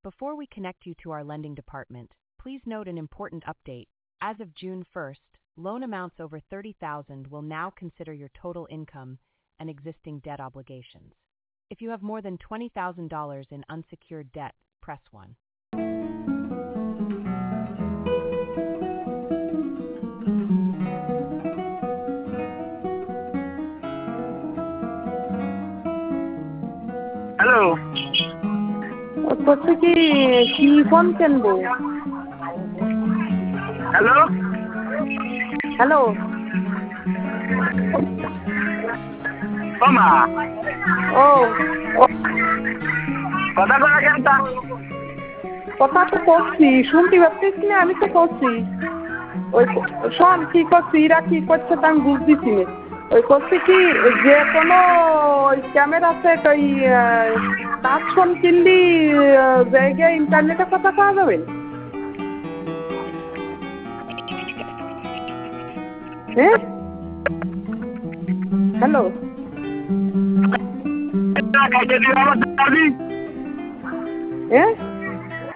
Before we connect you to our lending department, please note an important update. As of June 1st, loan amounts over $30,000 will now consider your total income and existing debt obligations. If you have more than $20,000 in unsecured debt, press 1. Hello. What's the phone kienbo? Hello. Hello. Mama. Oh. কথা করা কেনটা? কথা তো করছি, শুনতে পাচ্ছিস না? আমি তো করছি। ওই শোন কি করছি, এরা কি করছে তা আমি বুঝতেছি না। ওই করছি কি যে কোনো ক্যামেরাতে ওই টাচ ফোন কিনলি জায়গায় ইন্টারনেটে কথা পাওয়া যাবে? হ্যাঁ, হ্যালো, খাইতে দিও আমার দাদি। হ্যাঁ